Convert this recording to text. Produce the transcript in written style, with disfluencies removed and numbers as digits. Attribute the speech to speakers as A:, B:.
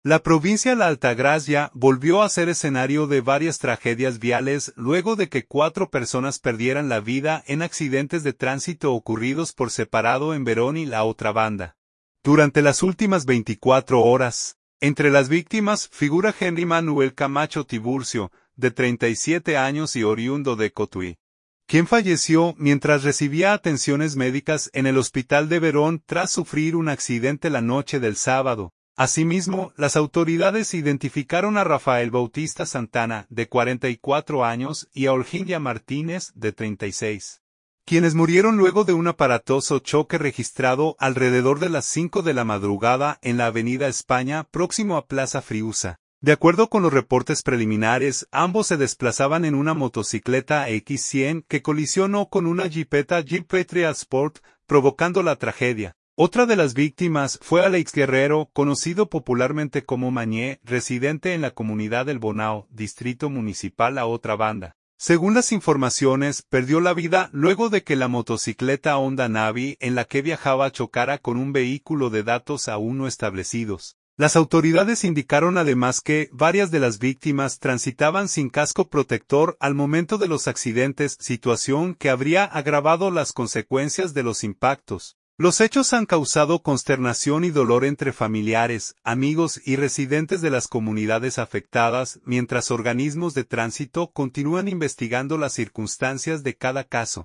A: La provincia La Altagracia volvió a ser escenario de varias tragedias viales luego de que 4 personas perdieran la vida en accidentes de tránsito ocurridos por separado en Verón y la otra banda. Durante las últimas 24 horas, entre las víctimas figura Henry Manuel Camacho Tiburcio, de 37 años y oriundo de Cotuí, quien falleció mientras recibía atenciones médicas en el hospital de Verón tras sufrir un accidente la noche del sábado. Asimismo, las autoridades identificaron a Rafael Bautista Santana, de 44 años, y a Olginia Martínez, de 36, quienes murieron luego de un aparatoso choque registrado alrededor de las 5 de la madrugada en la Avenida España, próximo a Plaza Friusa. De acuerdo con los reportes preliminares, ambos se desplazaban en una motocicleta X100 que colisionó con una Jeepeta Jeep Patriot Sport, provocando la tragedia. Otra de las víctimas fue Alex Guerrero, conocido popularmente como Mañé, residente en la comunidad del Bonao, distrito municipal La Otra Banda. Según las informaciones, perdió la vida luego de que la motocicleta Honda Navi en la que viajaba chocara con un vehículo de datos aún no establecidos. Las autoridades indicaron además que varias de las víctimas transitaban sin casco protector al momento de los accidentes, situación que habría agravado las consecuencias de los impactos. Los hechos han causado consternación y dolor entre familiares, amigos y residentes de las comunidades afectadas, mientras organismos de tránsito continúan investigando las circunstancias de cada caso.